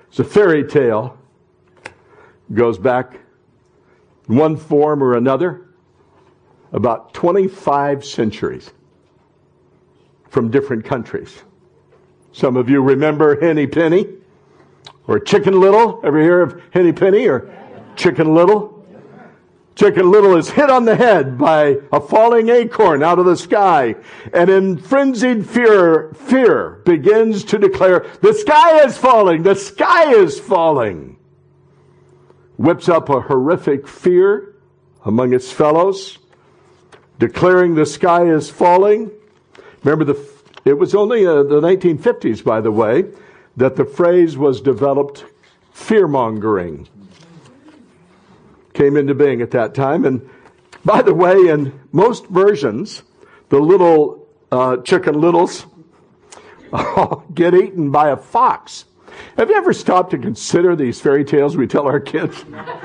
It's a fairy tale. Goes back in one form or another about 25 centuries from different countries. Some of you remember Henny Penny or Chicken Little. Ever hear of Henny Penny or Chicken Little? Chicken Little is hit on the head by a falling acorn out of the sky, and in frenzied fear begins to declare, "The sky is falling! The sky is falling!" Whips up a horrific fear among its fellows, declaring the sky is falling. Remember, it was only the 1950s, by the way, that the phrase was developed, fear-mongering. Came into being at that time. And by the way, in most versions, the little Chicken Littles get eaten by a fox. Have you ever stopped to consider these fairy tales we tell our kids?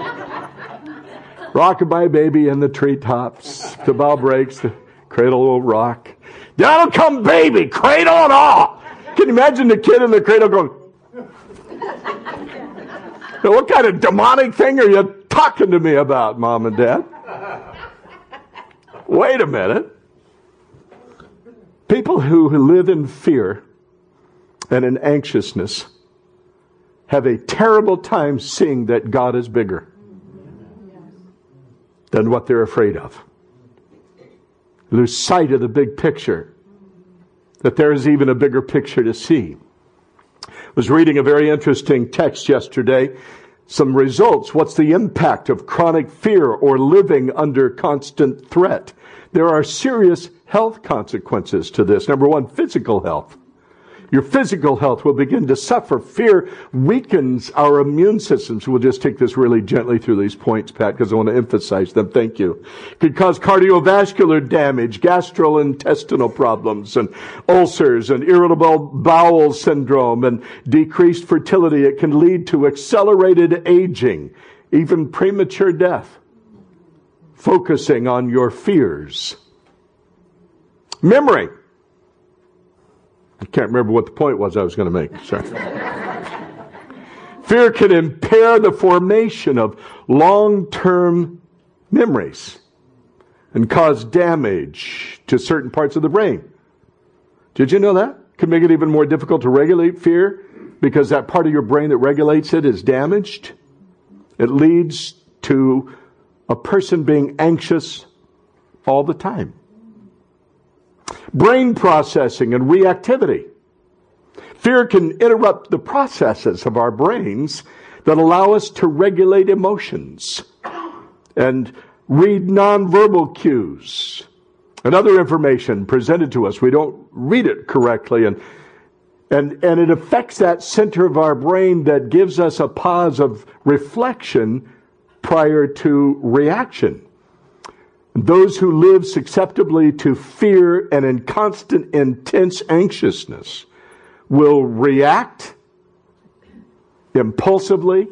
Rockabye baby in the treetops. The bough breaks, the cradle will rock. Down come baby, cradle and all. Can you imagine the kid in the cradle going, "What kind of demonic thing are you talking to me about, Mom and Dad?" Wait a minute. People who live in fear and in anxiousness have a terrible time seeing that God is bigger than what they're afraid of. Lose sight of the big picture, that there is even a bigger picture to see. I was reading a very interesting text yesterday. Some results. What's the impact of chronic fear or living under constant threat? There are serious health consequences to this. Number one, physical health. Your physical health will begin to suffer. Fear weakens our immune systems. We'll just take this really gently through these points, Pat, because I want to emphasize them. Thank you. It could cause cardiovascular damage, gastrointestinal problems, and ulcers, and irritable bowel syndrome, and decreased fertility. It can lead to accelerated aging, even premature death. Focusing on your fears. Memory. I can't remember what the point was I was going to make. Sorry. Fear can impair the formation of long-term memories and cause damage to certain parts of the brain. Did you know that? Can make it even more difficult to regulate fear because that part of your brain that regulates it is damaged. It leads to a person being anxious all the time. Brain processing and reactivity. Fear can interrupt the processes of our brains that allow us to regulate emotions and read nonverbal cues and other information presented to us. We don't read it correctly, and it affects that center of our brain that gives us a pause of reflection prior to reaction. Those who live susceptibly to fear and in constant intense anxiousness will react impulsively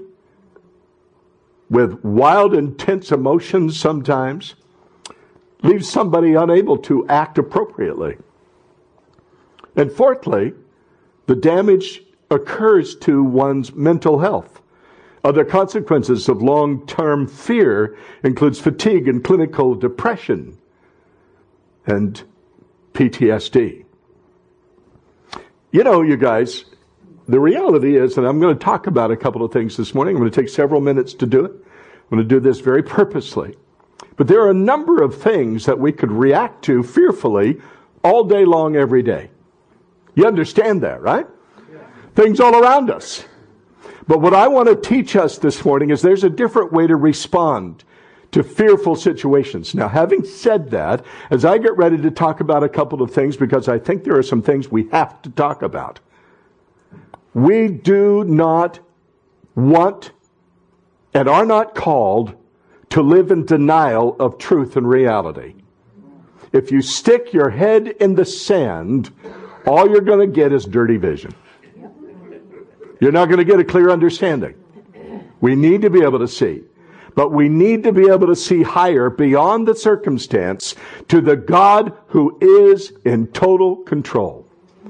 with wild, intense emotions sometimes, leave somebody unable to act appropriately. And fourthly, the damage occurs to one's mental health. Other consequences of long-term fear includes fatigue and clinical depression and PTSD. You know, you guys, the reality is, and I'm going to talk about a couple of things this morning. I'm going to take several minutes to do it. I'm going to do this very purposely. But there are a number of things that we could react to fearfully all day long, every day. You understand that, right? Yeah. Things all around us. But what I want to teach us this morning is there's a different way to respond to fearful situations. Now, having said that, as I get ready to talk about a couple of things, because I think there are some things we have to talk about, we do not want and are not called to live in denial of truth and reality. If you stick your head in the sand, all you're going to get is dirty vision. You're not going to get a clear understanding. We need to be able to see. But we need to be able to see higher beyond the circumstance to the God who is in total control.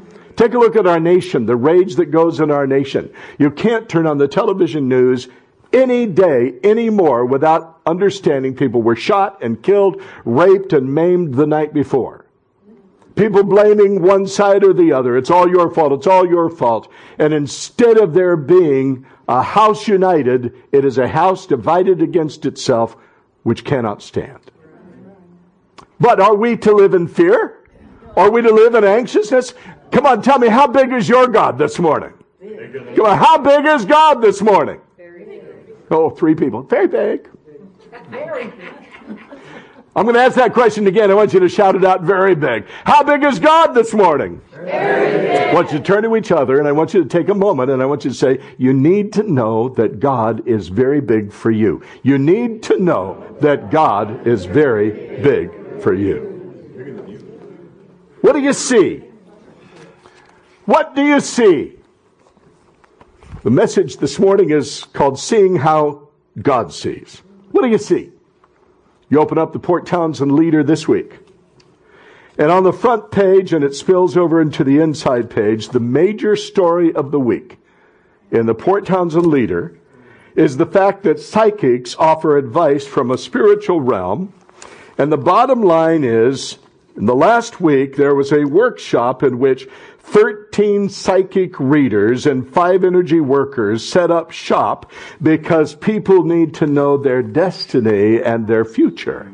Take a look at our nation, the rage that goes in our nation. You can't turn on the television news any day anymore without understanding people were shot and killed, raped and maimed the night before. People blaming one side or the other. It's all your fault. It's all your fault. And instead of there being a house united, it is a house divided against itself, which cannot stand. But are we to live in fear? Are we to live in anxiousness? Come on, tell me, how big is your God this morning? Come on, how big is God this morning? Oh, 3 people. Very big. I'm going to ask that question again. I want you to shout it out very big. How big is God this morning? Very big. I want you to turn to each other and I want you to take a moment and I want you to say, you need to know that God is very big for you. You need to know that God is very big for you. What do you see? What do you see? The message this morning is called Seeing How God Sees. What do you see? You open up the Port Townsend Leader this week. And on the front page, and it spills over into the inside page, the major story of the week in the Port Townsend Leader is the fact that psychics offer advice from a spiritual realm. And the bottom line is, in the last week, there was a workshop in which 13 psychic readers and 5 energy workers set up shop because people need to know their destiny and their future.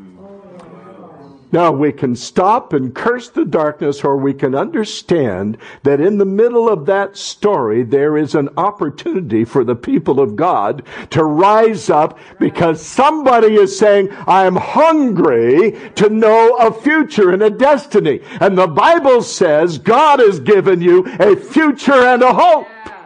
Now, we can stop and curse the darkness, or we can understand that in the middle of that story, there is an opportunity for the people of God to rise up because somebody is saying, I'm hungry to know a future and a destiny. And the Bible says God has given you a future and a hope.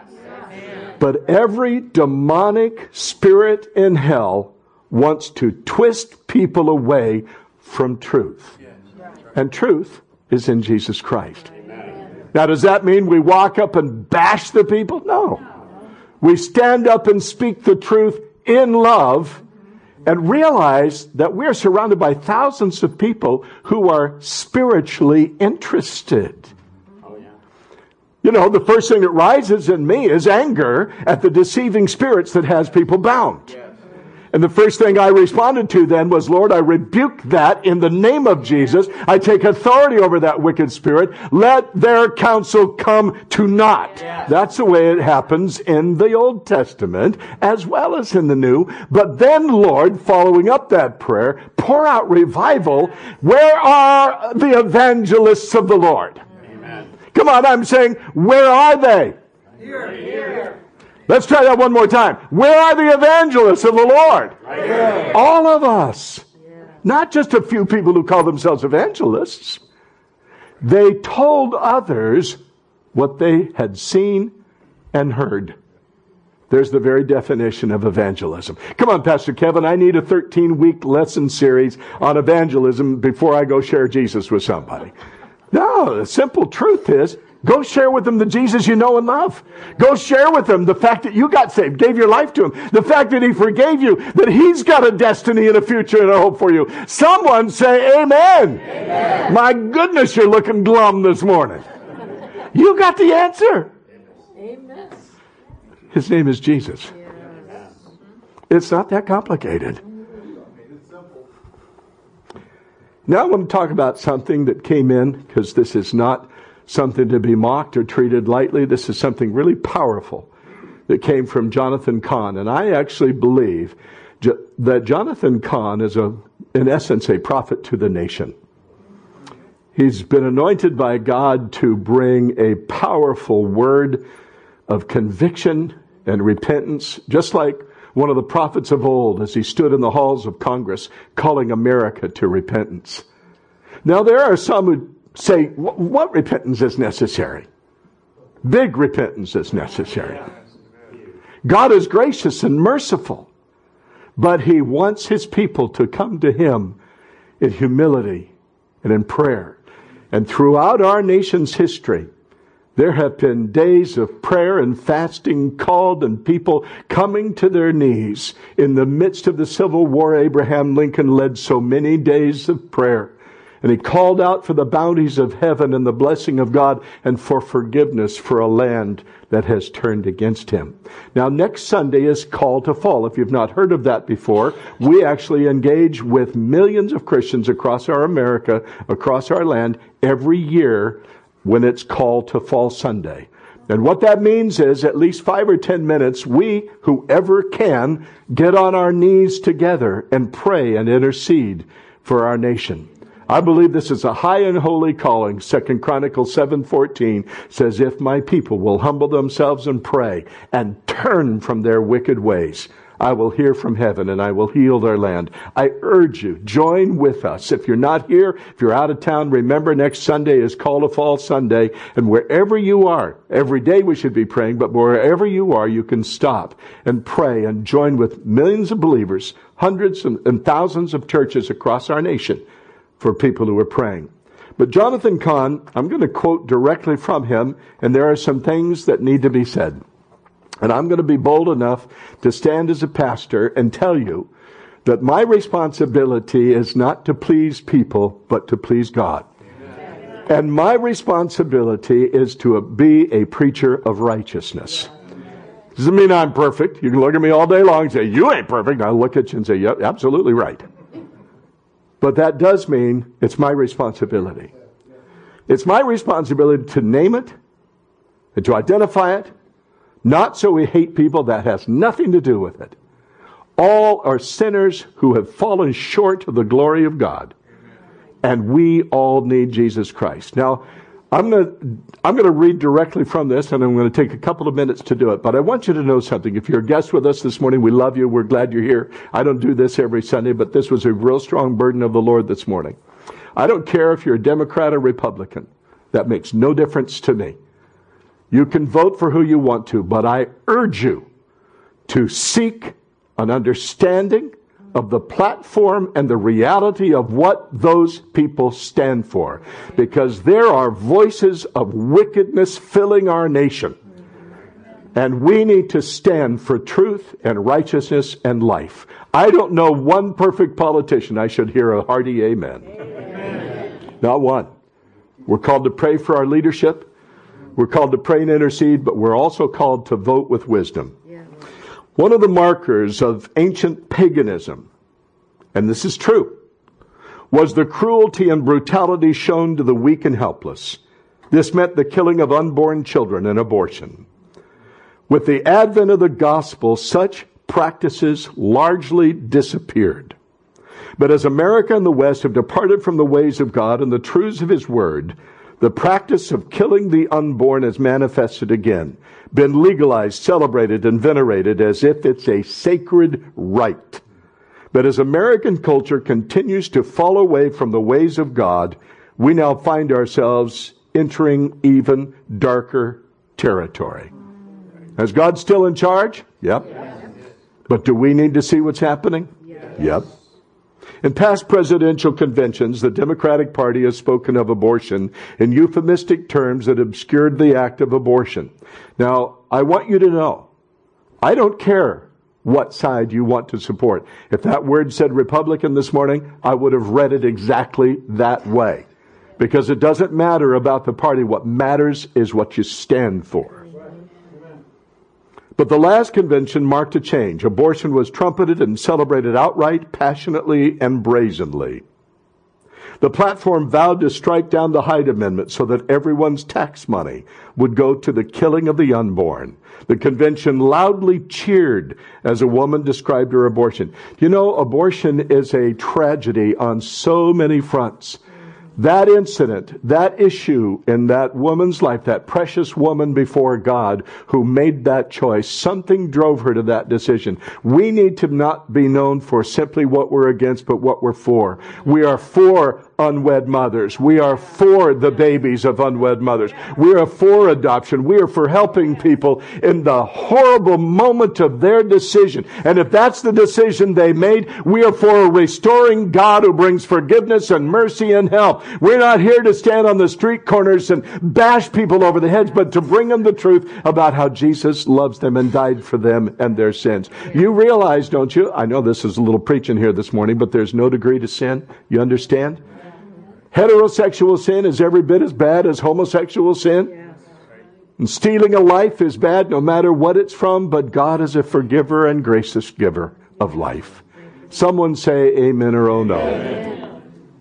But every demonic spirit in hell wants to twist people away from truth. And truth is in Jesus Christ. Now, does that mean we walk up and bash the people? No. We stand up and speak the truth in love and realize that we're surrounded by thousands of people who are spiritually interested. You know, the first thing that rises in me is anger at the deceiving spirits that has people bound. And the first thing I responded to then was, Lord, I rebuke that in the name of Jesus. I take authority over that wicked spirit. Let their counsel come to naught. Yes. That's the way it happens in the Old Testament as well as in the New. But then, Lord, following up that prayer, pour out revival. Where are the evangelists of the Lord? Amen. Come on, I'm saying, where are they? Here. Let's try that one more time. Where are the evangelists of the Lord? Right here. All of us. Yeah. Not just a few people who call themselves evangelists. They told others what they had seen and heard. There's the very definition of evangelism. Come on, Pastor Kevin, I need a 13-week lesson series on evangelism before I go share Jesus with somebody. No, the simple truth is, go share with them the Jesus you know and love. Go share with them the fact that you got saved, gave your life to Him, the fact that He forgave you, that He's got a destiny and a future and a hope for you. Someone say amen. Amen. My goodness, you're looking glum this morning. You got the answer. Amen. His name is Jesus. Yes. It's not that complicated. Now I want to talk about something that came in, because this is not something to be mocked or treated lightly. This is something really powerful that came from Jonathan Cahn. And I actually believe that Jonathan Cahn is, in essence, a prophet to the nation. He's been anointed by God to bring a powerful word of conviction and repentance, just like one of the prophets of old as he stood in the halls of Congress calling America to repentance. Now, there are some who say, what repentance is necessary? Big repentance is necessary. God is gracious and merciful, but He wants His people to come to Him in humility and in prayer. And throughout our nation's history, there have been days of prayer and fasting called and people coming to their knees. In the midst of the Civil War, Abraham Lincoln led so many days of prayer. And he called out for the bounties of heaven and the blessing of God and for forgiveness for a land that has turned against him. Now, next Sunday is Call to Fall. If you've not heard of that before, we actually engage with millions of Christians across our America, across our land, every year when it's Call to Fall Sunday. And what that means is at least 5 or 10 minutes, we, whoever can, get on our knees together and pray and intercede for our nation. I believe this is a high and holy calling. 2 Chronicles 7:14 says, if my people will humble themselves and pray and turn from their wicked ways, I will hear from heaven and I will heal their land. I urge you, join with us. If you're not here, if you're out of town, remember next Sunday is Call to Fall Sunday. And wherever you are, every day we should be praying, but wherever you are, you can stop and pray and join with millions of believers, hundreds and thousands of churches across our nation for people who are praying. But Jonathan Cahn, I'm going to quote directly from him, and there are some things that need to be said. And I'm going to be bold enough to stand as a pastor and tell you that my responsibility is not to please people, but to please God. Amen. And my responsibility is to be a preacher of righteousness. Doesn't mean I'm perfect. You can look at me all day long and say, you ain't perfect. I'll look at you and say, yep, absolutely right. But that does mean it's my responsibility. It's my responsibility to name it and to identify it. Not so we hate people. That has nothing to do with it. All are sinners who have fallen short of the glory of God. And we all need Jesus Christ. Now, I'm going to read directly from this, and I'm going to take a couple of minutes to do it. But I want you to know something. If you're a guest with us this morning, we love you. We're glad you're here. I don't do this every Sunday, but this was a real strong burden of the Lord this morning. I don't care if you're a Democrat or Republican. That makes no difference to me. You can vote for who you want to, but I urge you to seek an understanding of the platform and the reality of what those people stand for. Because there are voices of wickedness filling our nation. And we need to stand for truth and righteousness and life. I don't know one perfect politician. I should hear a hearty amen. Amen. Not one. We're called to pray for our leadership. We're called to pray and intercede, but we're also called to vote with wisdom. Yeah. One of the markers of ancient paganism, and this is true, was the cruelty and brutality shown to the weak and helpless. This meant the killing of unborn children and abortion. With the advent of the gospel, such practices largely disappeared. But as America and the West have departed from the ways of God and the truths of His Word, the practice of killing the unborn has manifested again, been legalized, celebrated, and venerated as if it's a sacred right. But as American culture continues to fall away from the ways of God, we now find ourselves entering even darker territory. Is God still in charge? Yep. Yes. But do we need to see what's happening? Yes. Yep. In past presidential conventions, the Democratic Party has spoken of abortion in euphemistic terms that obscured the act of abortion. Now, I want you to know, I don't care what side you want to support. If that word said Republican this morning, I would have read it exactly that way. Because it doesn't matter about the party. What matters is what you stand for. But the last convention marked a change. Abortion was trumpeted and celebrated outright, passionately, and brazenly. The platform vowed to strike down the Hyde Amendment so that everyone's tax money would go to the killing of the unborn. The convention loudly cheered as a woman described her abortion. You know, abortion is a tragedy on so many fronts. That incident, that issue in that woman's life, that precious woman before God who made that choice, something drove her to that decision. We need to not be known for simply what we're against, but what we're for. We are for unwed mothers. We are for the babies of unwed mothers. We are for adoption. We are for helping people in the horrible moment of their decision. And if that's the decision they made, we are for a restoring God who brings forgiveness and mercy and help. We're not here to stand on the street corners and bash people over the heads, but to bring them the truth about how Jesus loves them and died for them and their sins. You realize, don't you? I know this is a little preaching here this morning, but there's no degree to sin. You understand? Heterosexual sin is every bit as bad as homosexual sin. Yes. And stealing a life is bad no matter what it's from, but God is a forgiver and gracious giver of life. Someone say amen or oh no. Amen.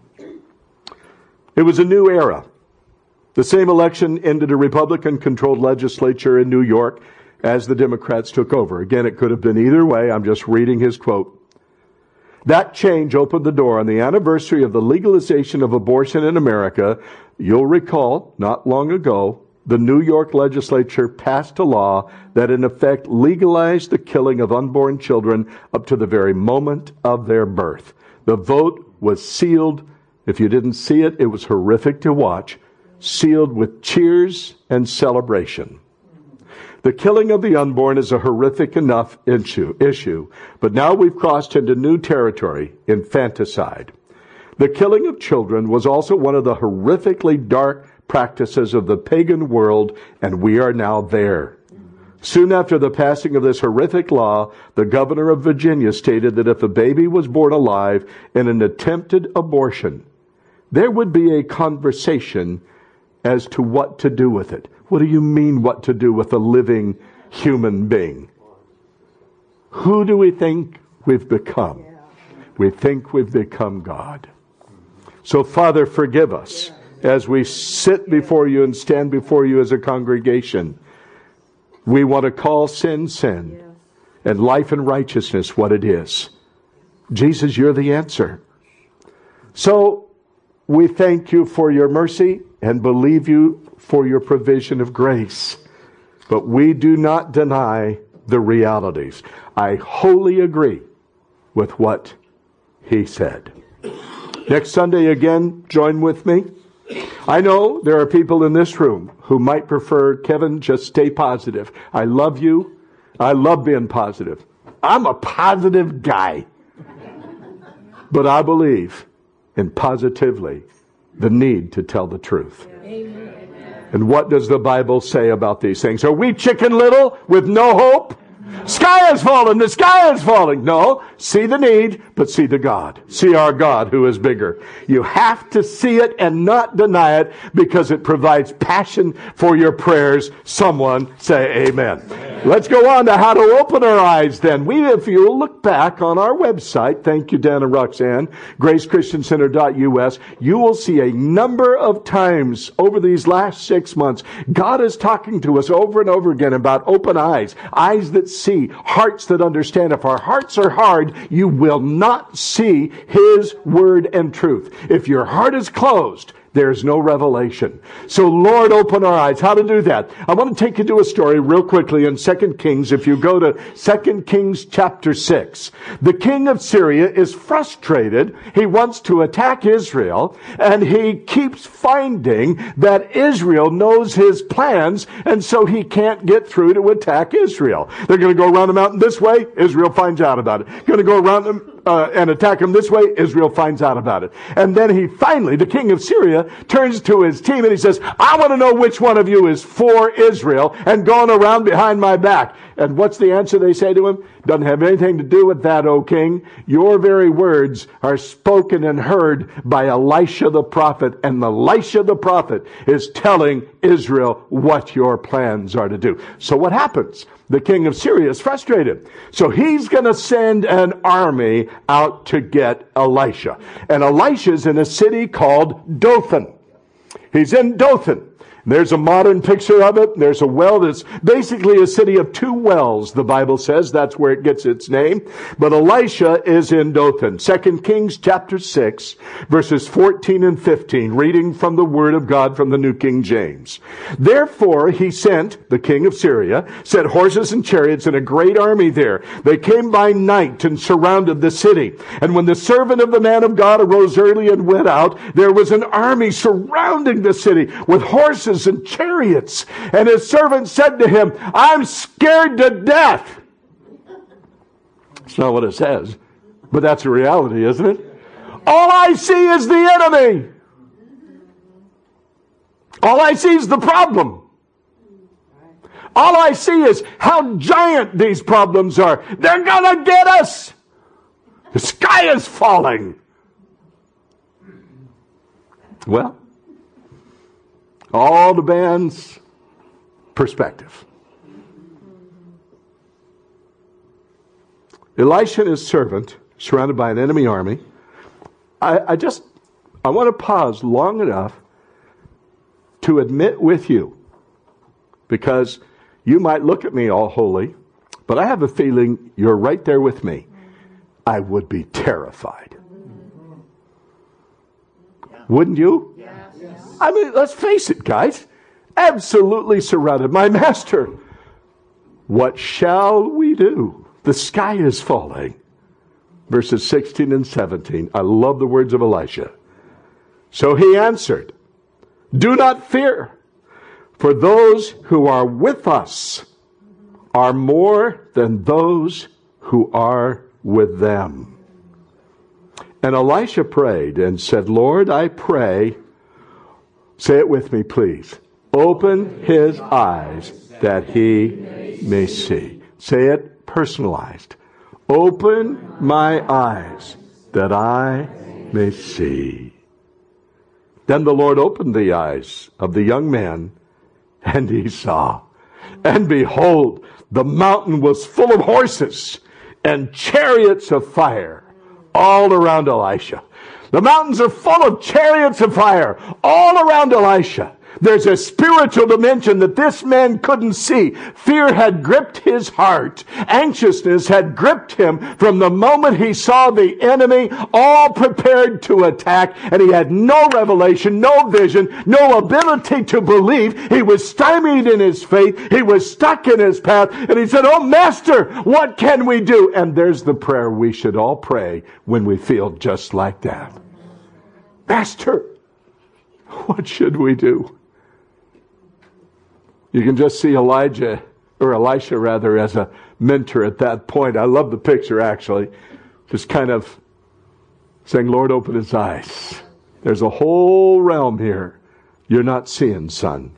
It was a new era. The same election ended a Republican-controlled legislature in New York as the Democrats took over. Again, it could have been either way. I'm just reading his quote. That change opened the door on the anniversary of the legalization of abortion in America. You'll recall, not long ago, the New York legislature passed a law that in effect legalized the killing of unborn children up to the very moment of their birth. The vote was sealed. If you didn't see it, it was horrific to watch. Sealed with cheers and celebration. The killing of the unborn is a horrific enough issue, but now we've crossed into new territory, infanticide. The killing of children was also one of the horrifically dark practices of the pagan world, and we are now there. Soon after the passing of this horrific law, the governor of Virginia stated that if a baby was born alive in an attempted abortion, there would be a conversation as to what to do with it. What do you mean what to do with a living human being? Who do we think we've become? We think we've become God. So Father, forgive us as we sit before you and stand before you as a congregation. We want to call sin, sin, and life and righteousness what it is. Jesus, you're the answer. So we thank you for your mercy and believe you for your provision of grace. But we do not deny the realities. I wholly agree with what he said. Next Sunday again, join with me. I know there are people in this room who might prefer, Kevin, just stay positive. I love you. I love being positive. I'm a positive guy. But I believe in positively the need to tell the truth. Amen. And what does the Bible say about these things? Are we Chicken Little with no hope? Sky is falling, the sky is falling. No, see the need, but see the God. See our God who is bigger. You have to see it and not deny it because it provides passion for your prayers. Someone say amen. Let's go on to how to open our eyes then. If you look back on our website, thank you, Dan and Roxanne, gracechristiancenter.us, you will see a number of times over these last 6 months, God is talking to us over and over again about open eyes, eyes that see, hearts that understand. If our hearts are hard, you will not see His word and truth. If your heart is closed, there's no revelation. So Lord, open our eyes. How to do that? I want to take you to a story real quickly in 2 Kings. If you go to 2 Kings chapter 6, the king of Syria is frustrated. He wants to attack Israel, and he keeps finding that Israel knows his plans, and so he can't get through to attack Israel. They're going to go around the mountain this way. Israel finds out about it. Going to go around them and attack him this way. Israel finds out about it. And then he finally, the king of Syria, turns to his team and he says, I want to know which one of you is for Israel and going around behind my back. And what's the answer they say to him? Doesn't have anything to do with that, O king. Your very words are spoken and heard by Elisha the prophet. And Elisha the prophet is telling Israel what your plans are to do. So what happens? The king of Syria is frustrated. So he's going to send an army out to get Elisha. And Elisha's in a city called Dothan. He's in Dothan. There's a modern picture of it. There's a well that's basically a city of two wells, the Bible says. That's where it gets its name. But Elisha is in Dothan. 2 Kings chapter 6, verses 14 and 15, reading from the Word of God from the New King James. Therefore he sent, the king of Syria, sent horses and chariots and a great army there. They came by night and surrounded the city. And when the servant of the man of God arose early and went out, there was an army surrounding the city with horses and chariots. And his servant said to him, I'm scared to death. That's not what it says, but that's a reality, isn't it? All I see is the enemy. All I see is the problem. All I see is how giant these problems are. They're gonna get us. The sky is falling. Well, all demands perspective. Elisha and his servant, surrounded by an enemy army. I want to pause long enough to admit with you, because you might look at me all holy, but I have a feeling you're right there with me. I would be terrified. Wouldn't you? Yes. I mean, let's face it, guys. Absolutely surrounded. My master, what shall we do? The sky is falling. Verses 16 and 17. I love the words of Elisha. So he answered, do not fear, for those who are with us are more than those who are with them. And Elisha prayed and said, Lord, I pray, say it with me, please. Open his eyes that he may see. Say it personalized. Open my eyes that I may see. Then the Lord opened the eyes of the young man, and he saw. And behold, the mountain was full of horses and chariots of fire all around Elisha. The mountains are full of chariots of fire all around Elisha. There's a spiritual dimension that this man couldn't see. Fear had gripped his heart. Anxiousness had gripped him from the moment he saw the enemy all prepared to attack, and he had no revelation, no vision, no ability to believe. He was stymied in his faith. He was stuck in his path, and he said, oh, Master, what can we do? And there's the prayer we should all pray when we feel just like that. Master, what should we do? You can just see Elisha as a mentor at that point. I love the picture, actually. Just kind of saying, Lord, open his eyes. There's a whole realm here you're not seeing, son.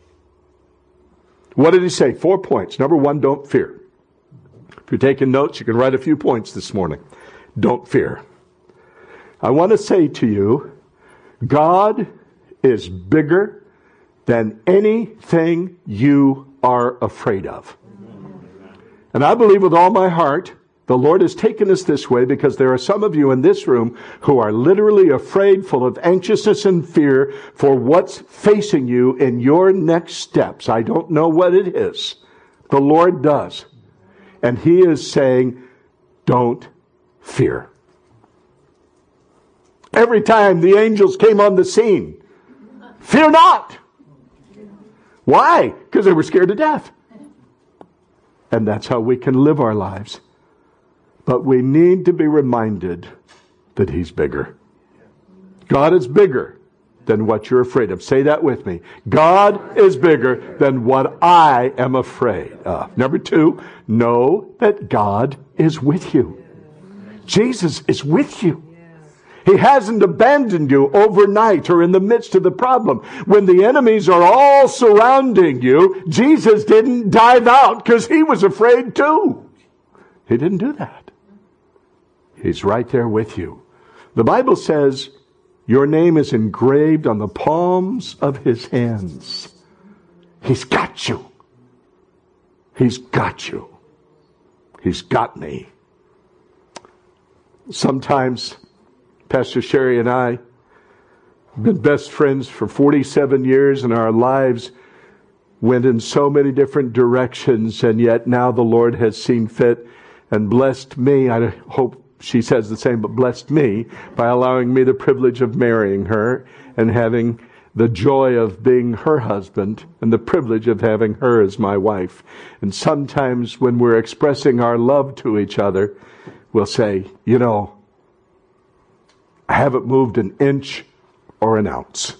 What did he say? 4 points. Number 1, don't fear. If you're taking notes, you can write a few points this morning. Don't fear. I want to say to you, God is bigger than anything you are afraid of. And I believe with all my heart, the Lord has taken us this way because there are some of you in this room who are literally afraid, full of anxiousness and fear for what's facing you in your next steps. I don't know what it is. The Lord does. And he is saying, don't fear. Every time the angels came on the scene, fear not. Why? Because they were scared to death. And that's how we can live our lives. But we need to be reminded that he's bigger. God is bigger than what you're afraid of. Say that with me. God is bigger than what I am afraid of. Number 2, know that God is with you. Jesus is with you. He hasn't abandoned you overnight or in the midst of the problem. When the enemies are all surrounding you, Jesus didn't dive out because he was afraid too. He didn't do that. He's right there with you. The Bible says your name is engraved on the palms of his hands. He's got you. He's got you. He's got me. Sometimes Pastor Sherry and I have been best friends for 47 years, and our lives went in so many different directions, and yet now the Lord has seen fit and blessed me. I hope she says the same, but blessed me by allowing me the privilege of marrying her and having the joy of being her husband and the privilege of having her as my wife. And sometimes when we're expressing our love to each other, we'll say, you know, I haven't moved an inch or an ounce.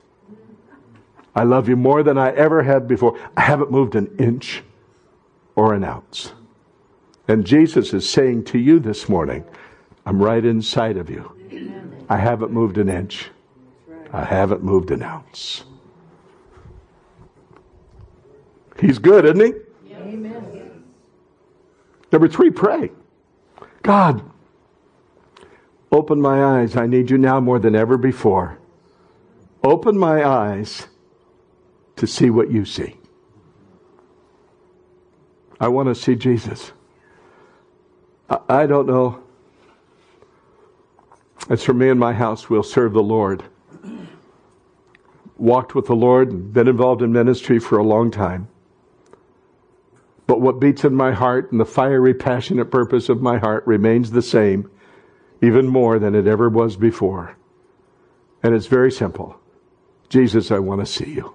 I love you more than I ever have before. I haven't moved an inch or an ounce. And Jesus is saying to you this morning, I'm right inside of you. I haven't moved an inch. I haven't moved an ounce. He's good, isn't he? Amen. Number 3, pray. God, open my eyes. I need you now more than ever before. Open my eyes to see what you see. I want to see Jesus. I don't know. As for me and my house, we'll serve the Lord. Walked with the Lord and been involved in ministry for a long time. But what beats in my heart and the fiery, passionate purpose of my heart remains the same, even more than it ever was before. And it's very simple. Jesus, I want to see you.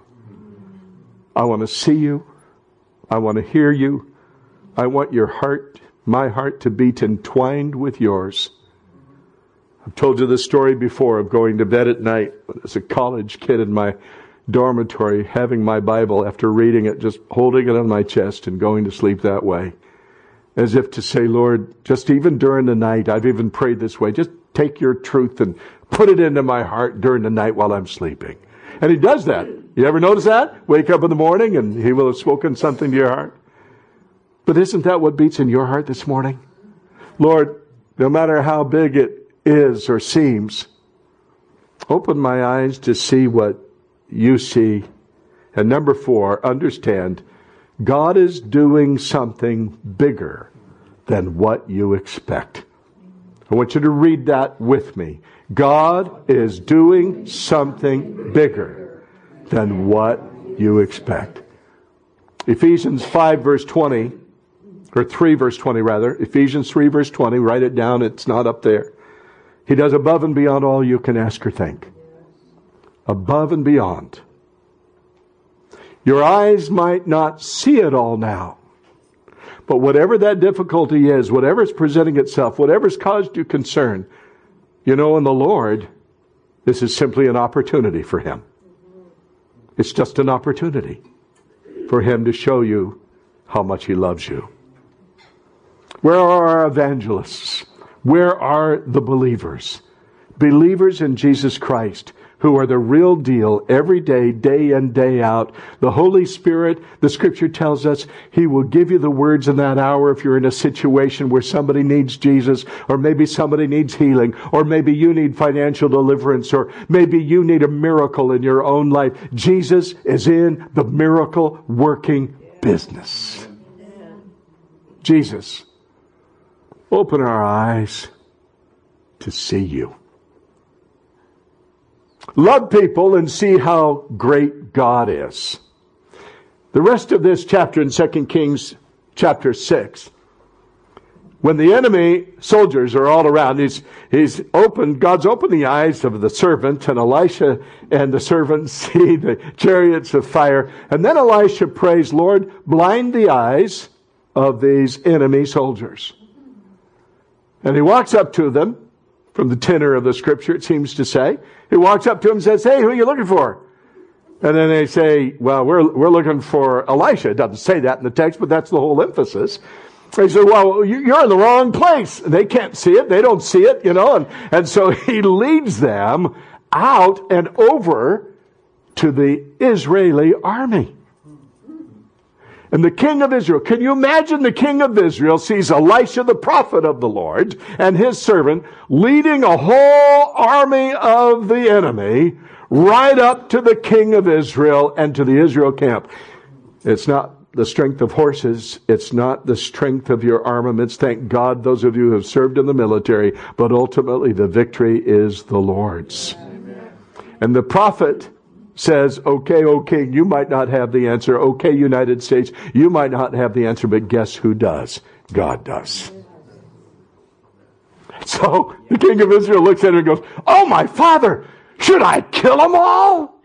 I want to see you. I want to hear you. I want your heart, my heart, to beat entwined with yours. I've told you this story before of going to bed at night as a college kid in my dormitory, having my Bible after reading it, just holding it on my chest and going to sleep that way. As if to say, Lord, just even during the night, I've even prayed this way, just take your truth and put it into my heart during the night while I'm sleeping. And he does that. You ever notice that? Wake up in the morning and he will have spoken something to your heart. But isn't that what beats in your heart this morning? Lord, no matter how big it is or seems, open my eyes to see what you see. And number 4, understand, God is doing something bigger than what you expect. I want you to read that with me. God is doing something bigger than what you expect. Ephesians 5 verse 20, or 3 verse 20 rather. Ephesians 3 verse 20, write it down, it's not up there. He does above and beyond all you can ask or think. Above and beyond. Your eyes might not see it all now. But whatever that difficulty is, whatever's presenting itself, whatever's caused you concern, you know, in the Lord, this is simply an opportunity for Him. It's just an opportunity for Him to show you how much He loves you. Where are our evangelists? Where are the believers? Believers in Jesus Christ, who are the real deal every day, day in, day out. The Holy Spirit, the Scripture tells us, He will give you the words in that hour if you're in a situation where somebody needs Jesus, or maybe somebody needs healing, or maybe you need financial deliverance, or maybe you need a miracle in your own life. Jesus is in the miracle working business. Jesus, open our eyes to see you. Love people and see how great God is. The rest of this chapter in 2 Kings chapter 6, when the enemy soldiers are all around, God's opened the eyes of the servant, and Elisha and the servant see the chariots of fire. And then Elisha prays, Lord, blind the eyes of these enemy soldiers. And he walks up to them, from the tenor of the Scripture, it seems to say. He walks up to him and says, hey, who are you looking for? And then they say, well, we're looking for Elisha. It doesn't say that in the text, but that's the whole emphasis. They say, well, you're in the wrong place. They can't see it. They don't see it, you know. And so he leads them out and over to the Israeli army. And the king of Israel, can you imagine the king of Israel sees Elisha, the prophet of the Lord, and his servant leading a whole army of the enemy right up to the king of Israel and to the Israel camp. It's not the strength of horses. It's not the strength of your armaments. Thank God, those of you who have served in the military, but ultimately the victory is the Lord's. Amen. And the prophet says, okay, O king, you might not have the answer. Okay, United States, you might not have the answer, but guess who does? God does. So the king of Israel looks at her and goes, oh, my father, should I kill them all?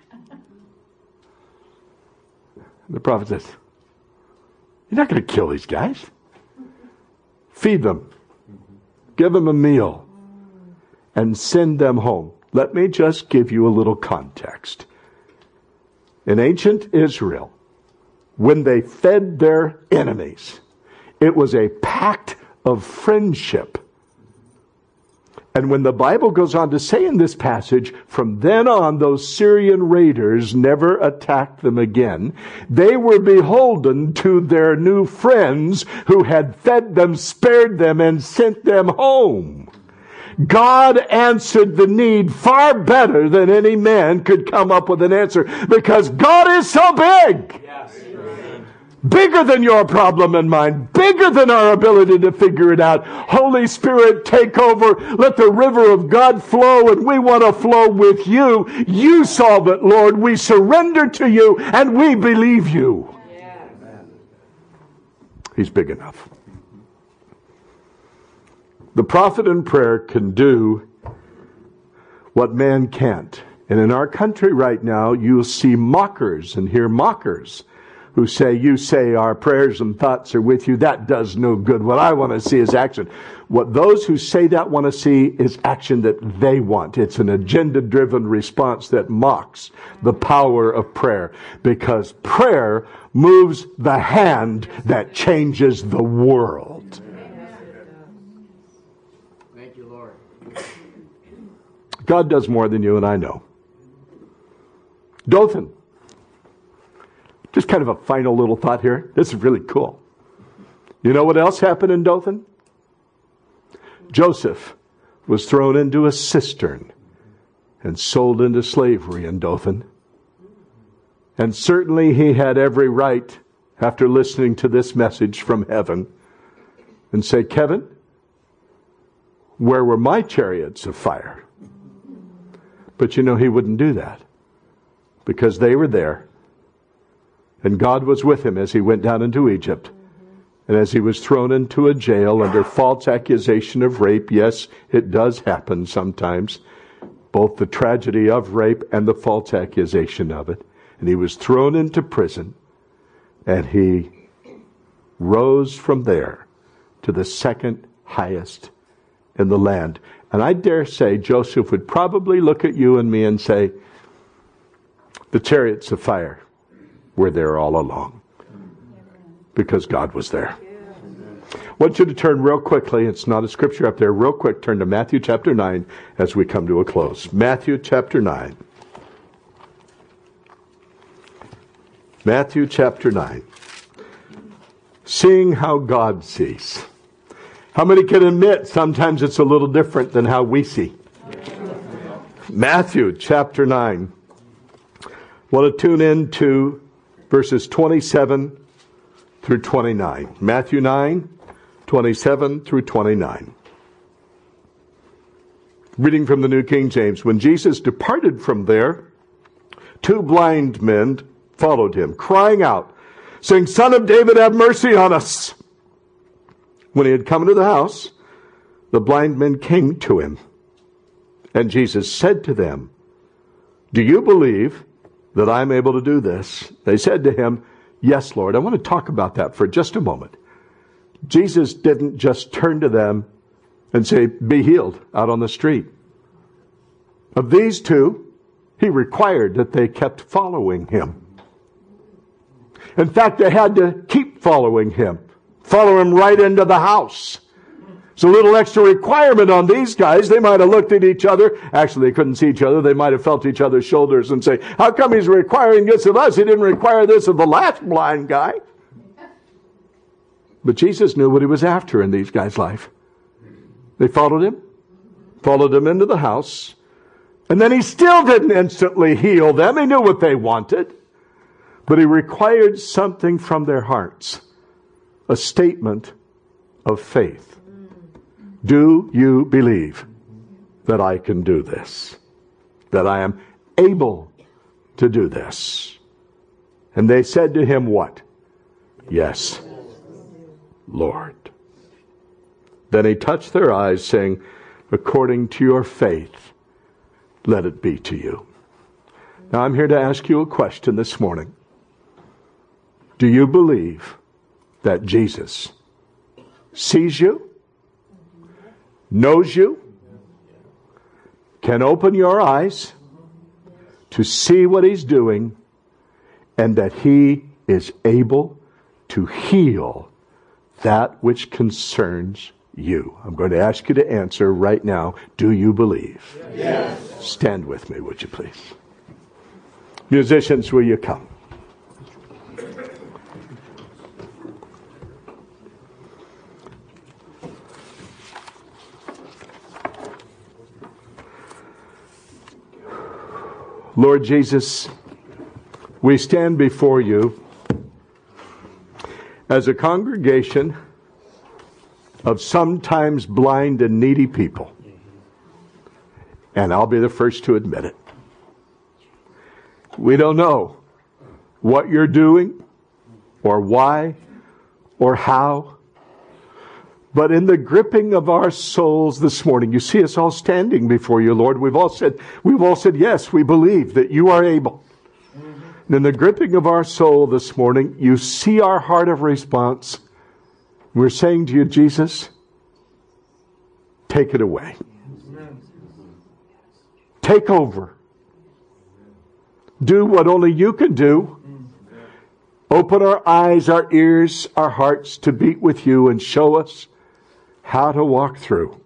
The prophet says, you're not going to kill these guys. Feed them. Give them a meal. And send them home. Let me just give you a little context. In ancient Israel, when they fed their enemies, it was a pact of friendship. And when the Bible goes on to say in this passage, from then on, those Syrian raiders never attacked them again. They were beholden to their new friends who had fed them, spared them, and sent them home. God answered the need far better than any man could come up with an answer, because God is so big. Bigger than your problem and mine. Bigger than our ability to figure it out. Holy Spirit, take over. Let the river of God flow, and we want to flow with you. You solve it, Lord. We surrender to you, and we believe you. He's big enough. The prophet in prayer can do what man can't. And in our country right now, you'll see mockers and hear mockers who say, you say our prayers and thoughts are with you. That does no good. What I want to see is action. What those who say that want to see is action that they want. It's an agenda-driven response that mocks the power of prayer, because prayer moves the hand that changes the world. Thank you, Lord. God does more than you and I know. Dothan. Just kind of a final little thought here. This is really cool. You know what else happened in Dothan? Joseph was thrown into a cistern and sold into slavery in Dothan. And certainly he had every right, after listening to this message from heaven, and say, Kevin, where were my chariots of fire? But you know, he wouldn't do that, because they were there. And God was with him as he went down into Egypt. And as he was thrown into a jail under false accusation of rape. Yes, it does happen sometimes. Both the tragedy of rape and the false accusation of it. And he was thrown into prison. And he rose from there to the second highest in the land. And I dare say Joseph would probably look at you and me and say, the chariots of fire were there all along, because God was there. I want you to turn real quickly. It's not a scripture up there. Real quick, turn to Matthew chapter 9 as we come to a close. Matthew chapter 9. Matthew chapter 9. Seeing how God sees. How many can admit sometimes it's a little different than how we see? Matthew chapter 9. Want to tune in to verses 27 through 29. Matthew 9, 27 through 29. Reading from the New King James. When Jesus departed from there, 2 blind men followed him, crying out, saying, Son of David, have mercy on us. When he had come into the house, the blind men came to him. And Jesus said to them, Do you believe that I'm able to do this? They said to him, Yes, Lord. I want to talk about that for just a moment. Jesus didn't just turn to them and say, be healed out on the street. Of these 2, he required that they kept following him. In fact, they had to keep following him. Follow him right into the house. It's a little extra requirement on these guys. They might have looked at each other. Actually, they couldn't see each other. They might have felt each other's shoulders and say, how come he's requiring this of us? He didn't require this of the last blind guy. But Jesus knew what he was after in these guys' life. They followed him into the house. And then he still didn't instantly heal them. He knew what they wanted. But he required something from their hearts. A statement of faith. Do you believe that I can do this? That I am able to do this? And they said to him what? Yes, Lord. Then he touched their eyes, saying, according to your faith, let it be to you. Now I'm here to ask you a question this morning. Do you believe that Jesus sees you? Knows you, can open your eyes to see what he's doing, and that he is able to heal that which concerns you? I'm going to ask you to answer right now. Do you believe? Yes. Stand with me, would you please? Musicians, will you come? Lord Jesus, we stand before you as a congregation of sometimes blind and needy people. And I'll be the first to admit it. We don't know what you're doing or why or how. But in the gripping of our souls this morning, you see us all standing before you, Lord. We've all said, yes, we believe that you are able. And in the gripping of our soul this morning, you see our heart of response. We're saying to you, Jesus, take it away. Take over. Do what only you can do. Open our eyes, our ears, our hearts to beat with you and show us how to walk through.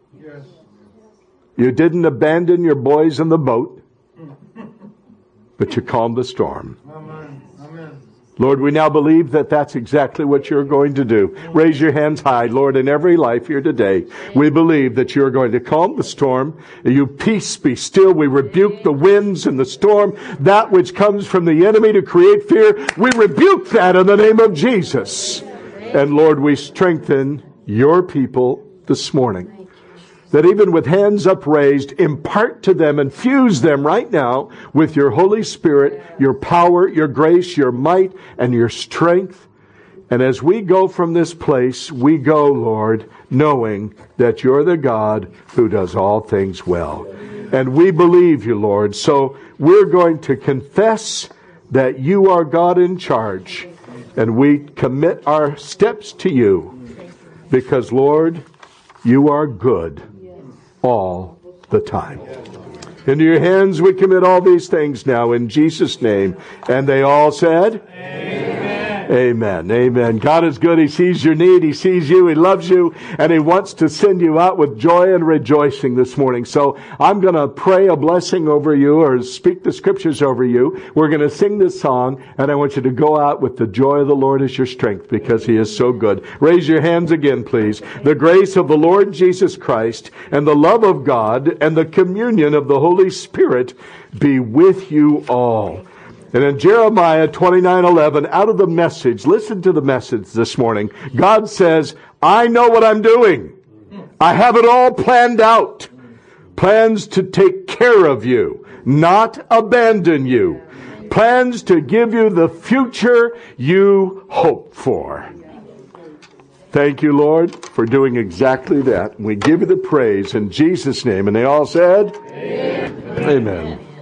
You didn't abandon your boys in the boat, but you calmed the storm. Amen. Lord, we now believe that that's exactly what you're going to do. Raise your hands high, Lord, in every life here today. We believe that you're going to calm the storm. You peace be still. We rebuke the winds and the storm, that which comes from the enemy to create fear. We rebuke that in the name of Jesus. And Lord, we strengthen your people this morning. That even with hands upraised, impart to them, infuse them right now with your Holy Spirit, your power, your grace, your might, and your strength. And as we go from this place, we go, Lord, knowing that you're the God who does all things well. And we believe you, Lord. So we're going to confess that you are God in charge. And we commit our steps to you. Because, Lord, you are good all the time. Into your hands we commit all these things now in Jesus' name. And they all said, Amen. Amen. Amen. God is good. He sees your need. He sees you. He loves you. And He wants to send you out with joy and rejoicing this morning. So I'm going to pray a blessing over you or speak the scriptures over you. We're going to sing this song. And I want you to go out with the joy of the Lord as your strength because He is so good. Raise your hands again, please. The grace of the Lord Jesus Christ and the love of God and the communion of the Holy Spirit be with you all. And in Jeremiah 29:11, out of the Message, listen to the Message this morning. God says, I know what I'm doing. I have it all planned out. Plans to take care of you, not abandon you. Plans to give you the future you hope for. Thank you, Lord, for doing exactly that. We give you the praise in Jesus' name. And they all said, Amen. Amen.